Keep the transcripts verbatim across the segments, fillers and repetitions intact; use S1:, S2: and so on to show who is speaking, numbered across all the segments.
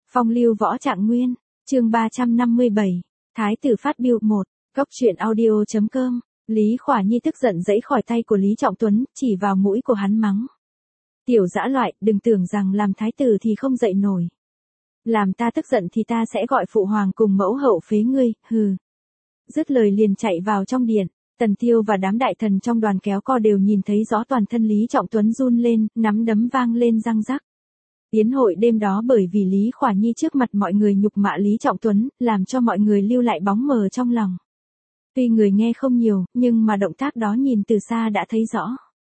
S1: Phong lưu võ trạng nguyên, chương ba trăm năm mươi bảy, Thái tử phát biểu một, Cốc truyện audio.com, Lý Khỏa Nhi tức giận giãy khỏi tay của Lý Trọng Tuấn, chỉ vào mũi của hắn mắng. Tiểu dã loại, đừng tưởng rằng làm thái tử thì không dậy nổi. Làm ta tức giận thì ta sẽ gọi phụ hoàng cùng mẫu hậu phế ngươi, hừ. Dứt lời liền chạy vào trong điện, Tần Tiêu và đám đại thần trong đoàn kéo co đều nhìn thấy rõ toàn thân Lý Trọng Tuấn run lên, nắm đấm vang lên răng rắc. Yến hội đêm đó bởi vì Lý Khỏa Nhi trước mặt mọi người nhục mạ Lý Trọng Tuấn, làm cho mọi người lưu lại bóng mờ trong lòng. Tuy người nghe không nhiều, nhưng mà động tác đó nhìn từ xa đã thấy rõ.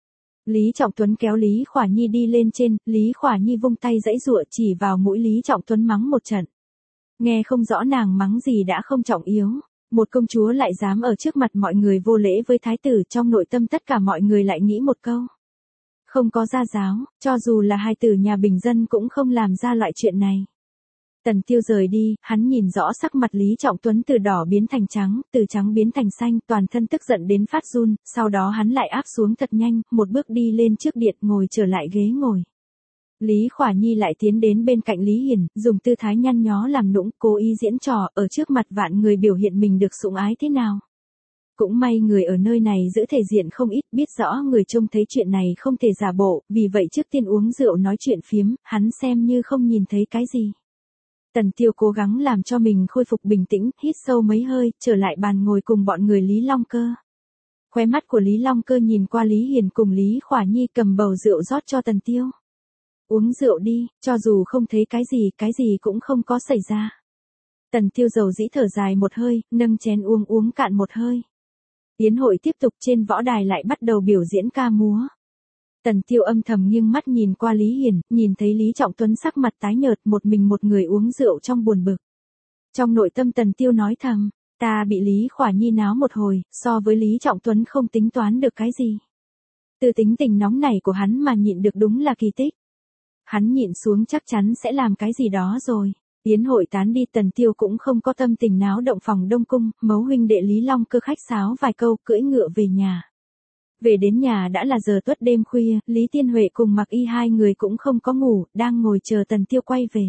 S1: Lý Trọng Tuấn kéo Lý Khỏa Nhi đi lên trên, Lý Khỏa Nhi vung tay giãy giụa chỉ vào mũi Lý Trọng Tuấn mắng một trận. Nghe không rõ nàng mắng gì đã không trọng yếu, một công chúa lại dám ở trước mặt mọi người vô lễ với thái tử, trong nội tâm tất cả mọi người lại nghĩ một câu. Không có gia giáo, cho dù là hai tử nhà bình dân cũng không làm ra loại chuyện này. Tần Tiêu rời đi, hắn nhìn rõ sắc mặt Lý Trọng Tuấn từ đỏ biến thành trắng, từ trắng biến thành xanh, toàn thân tức giận đến phát run, sau đó hắn lại áp xuống thật nhanh, một bước đi lên trước điện ngồi trở lại ghế ngồi. Lý Khỏa Nhi lại tiến đến bên cạnh Lý Hiền, dùng tư thái nhăn nhó làm nũng, cố ý diễn trò, ở trước mặt vạn người biểu hiện mình được sủng ái thế nào. Cũng may người ở nơi này giữ thể diện không ít, biết rõ người trông thấy chuyện này không thể giả bộ, vì vậy trước tiên uống rượu nói chuyện phiếm, hắn xem như không nhìn thấy cái gì. Tần Tiêu cố gắng làm cho mình khôi phục bình tĩnh, hít sâu mấy hơi, trở lại bàn ngồi cùng bọn người Lý Long Cơ. Khóe mắt của Lý Long Cơ nhìn qua Lý Hiền cùng Lý Khỏa Nhi cầm bầu rượu rót cho Tần Tiêu. Uống rượu đi, cho dù không thấy cái gì, cái gì cũng không có xảy ra. Tần Tiêu dầu dĩ thở dài một hơi, nâng chén uống uống cạn một hơi. Yến hội tiếp tục, trên võ đài lại bắt đầu biểu diễn ca múa. Tần Tiêu âm thầm nghiêng mắt nhìn qua Lý Hiền, nhìn thấy Lý Trọng Tuấn sắc mặt tái nhợt, một mình một người uống rượu trong buồn bực. Trong nội tâm Tần Tiêu nói thầm, ta bị Lý Khỏa Nhi náo một hồi, so với Lý Trọng Tuấn không tính toán được cái gì. Từ tính tình nóng nảy của hắn mà nhịn được đúng là kỳ tích. Hắn nhịn xuống chắc chắn sẽ làm cái gì đó rồi. Yến hội tán đi, Tần Tiêu cũng không có tâm tình náo động phòng Đông Cung, mấu huynh đệ Lý Long Cơ khách sáo vài câu, cưỡi ngựa về nhà. Về đến nhà đã là giờ tuất đêm khuya, Lý Tiên Huệ cùng Mặc Y hai người cũng không có ngủ, đang ngồi chờ Tần Tiêu quay về.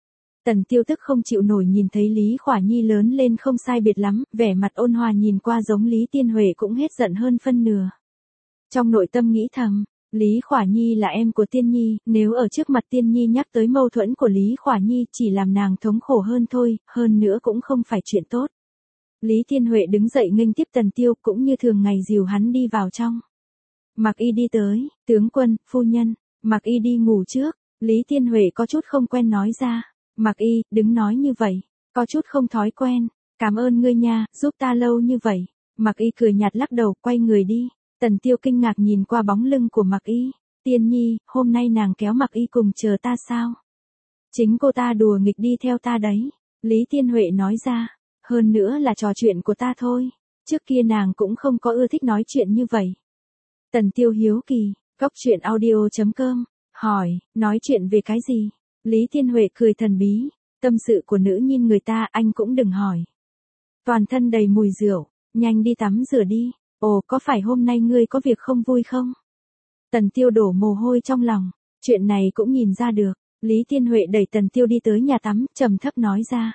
S1: Tần Tiêu tức không chịu nổi nhìn thấy Lý Khỏa Nhi lớn lên không sai biệt lắm, vẻ mặt ôn hòa nhìn qua giống Lý Tiên Huệ cũng hết giận hơn phân nửa. Trong nội tâm nghĩ thầm, Lý Khỏa Nhi là em của Tiên Nhi, nếu ở trước mặt Tiên Nhi nhắc tới mâu thuẫn của Lý Khỏa Nhi chỉ làm nàng thống khổ hơn thôi, hơn nữa cũng không phải chuyện tốt. Lý Tiên Huệ đứng dậy nghênh tiếp Tần Tiêu, cũng như thường ngày dìu hắn đi vào trong. Mặc Y đi tới, tướng quân, phu nhân, Mặc Y đi ngủ trước, Lý Tiên Huệ có chút không quen nói ra. Mặc Y, đừng nói như vậy, có chút không thói quen, cảm ơn ngươi nha, giúp ta lâu như vậy. Mặc Y cười nhạt lắc đầu, quay người đi. Tần Tiêu kinh ngạc nhìn qua bóng lưng của Mặc Y, Tiên Nhi, hôm nay nàng kéo Mặc Y cùng chờ ta sao? Chính cô ta đùa nghịch đi theo ta đấy, Lý Tiên Huệ nói ra, hơn nữa là trò chuyện của ta thôi, trước kia nàng cũng không có ưa thích nói chuyện như vậy. Tần Tiêu hiếu kỳ, Cốc truyện audio.com, hỏi, nói chuyện về cái gì? Lý Tiên Huệ cười thần bí, tâm sự của nữ nhìn người ta anh cũng đừng hỏi. Toàn thân đầy mùi rượu, nhanh đi tắm rửa đi. Ồ, có phải hôm nay ngươi có việc không vui không? Tần Tiêu đổ mồ hôi trong lòng, chuyện này cũng nhìn ra được. Lý Tiên Huệ đẩy Tần Tiêu đi tới nhà tắm, trầm thấp nói ra.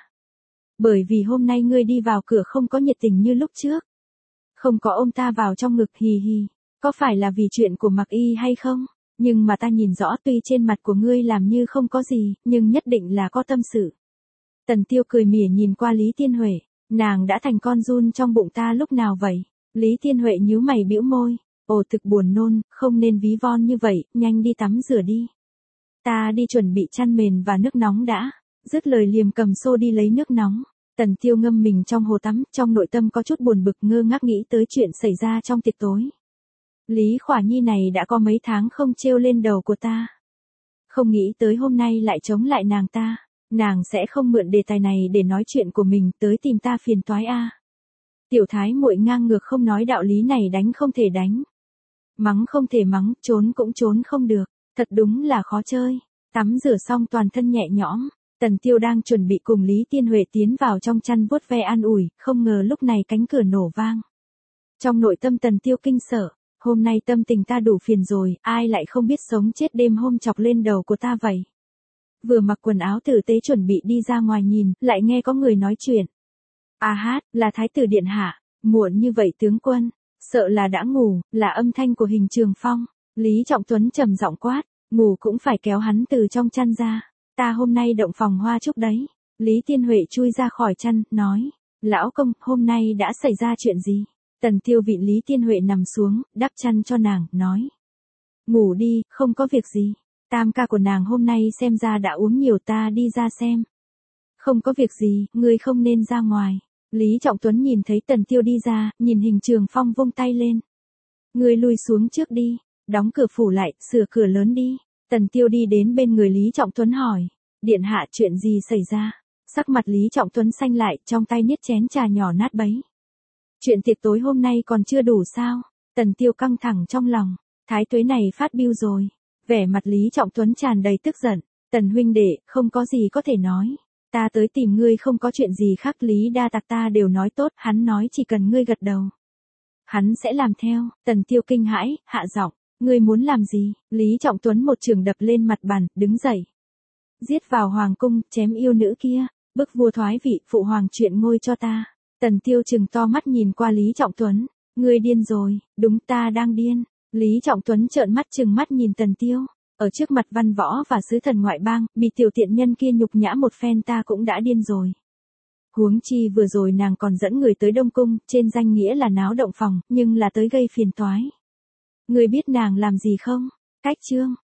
S1: Bởi vì hôm nay ngươi đi vào cửa không có nhiệt tình như lúc trước. Không có ôm ta vào trong ngực, hì hì. Có phải là vì chuyện của Mặc Y hay không? Nhưng mà ta nhìn rõ, tuy trên mặt của ngươi làm như không có gì, nhưng nhất định là có tâm sự. Tần Tiêu cười mỉa nhìn qua Lý Tiên Huệ, nàng đã thành con giun trong bụng ta lúc nào vậy? Lý Tiên Huệ nhíu mày bĩu môi, ồ thực buồn nôn, không nên ví von như vậy, nhanh đi tắm rửa đi. Ta đi chuẩn bị chăn mền và nước nóng đã. Dứt lời liềm cầm xô đi lấy nước nóng. Tần Tiêu ngâm mình trong hồ tắm, trong nội tâm có chút buồn bực, ngơ ngác nghĩ tới chuyện xảy ra trong tiệc tối. Lý Khỏa Nhi này đã có mấy tháng không trêu lên đầu của ta. Không nghĩ tới hôm nay lại chống lại nàng ta. Nàng sẽ không mượn đề tài này để nói chuyện của mình, tới tìm ta phiền toái a. À. Tiểu thái muội ngang ngược không nói đạo lý này, đánh không thể đánh. Mắng không thể mắng, trốn cũng trốn không được. Thật đúng là khó chơi. Tắm rửa xong toàn thân nhẹ nhõm. Tần Tiêu đang chuẩn bị cùng Lý Tiên Huệ tiến vào trong chăn vuốt ve an ủi, không ngờ lúc này cánh cửa nổ vang. Trong nội tâm Tần Tiêu kinh sợ. Hôm nay tâm tình ta đủ phiền rồi, ai lại không biết sống chết đêm hôm chọc lên đầu của ta vậy? vừa mặc quần áo tử tế chuẩn bị đi ra ngoài nhìn, lại nghe có người nói chuyện. À hát, là Thái tử điện hạ, muộn như vậy tướng quân, sợ là đã ngủ, là âm thanh của Hình Trường Phong. Lý Trọng Tuấn trầm giọng quát, ngủ cũng phải kéo hắn từ trong chăn ra, ta hôm nay động phòng hoa trúc đấy. Lý Tiên Huệ chui ra khỏi chăn, nói, lão công, hôm nay đã xảy ra chuyện gì? Tần Tiêu vịn Lý Tiên Huệ nằm xuống, đắp chăn cho nàng, nói, ngủ đi, không có việc gì. Tam ca của nàng hôm nay xem ra đã uống nhiều, ta đi ra xem. Không có việc gì, ngươi không nên ra ngoài. Lý Trọng Tuấn nhìn thấy Tần Tiêu đi ra, nhìn Hình Trường Phong vung tay lên. Ngươi lui xuống trước đi, đóng cửa phủ lại, sửa cửa lớn đi. Tần Tiêu đi đến bên người Lý Trọng Tuấn hỏi, điện hạ chuyện gì xảy ra? Sắc mặt Lý Trọng Tuấn xanh lại, trong tay niết chén trà nhỏ nát bấy. Chuyện tiệc tối hôm nay còn chưa đủ sao? Tần Tiêu căng thẳng trong lòng, thái tuế này phát biêu rồi. Vẻ mặt Lý Trọng Tuấn tràn đầy tức giận, Tần huynh đệ, không có gì có thể nói. Ta tới tìm ngươi không có chuyện gì khác, Lý Đa Tặc ta đều nói tốt, hắn nói chỉ cần ngươi gật đầu. Hắn sẽ làm theo. Tần Tiêu kinh hãi, hạ giọng, ngươi muốn làm gì? Lý Trọng Tuấn một trường đập lên mặt bàn, đứng dậy. Giết vào hoàng cung, chém yêu nữ kia, bức vua thoái vị, phụ hoàng chuyện ngôi cho ta. Tần Tiêu trừng to mắt nhìn qua Lý Trọng Tuấn, ngươi điên rồi, đúng ta đang điên. Lý Trọng Tuấn trợn mắt trừng mắt nhìn Tần Tiêu, ở trước mặt văn võ và sứ thần ngoại bang, bị tiểu tiện nhân kia nhục nhã một phen ta cũng đã điên rồi. Huống chi vừa rồi nàng còn dẫn người tới Đông Cung, trên danh nghĩa là náo động phòng, nhưng là tới gây phiền toái. Ngươi biết nàng làm gì không? Cách trương,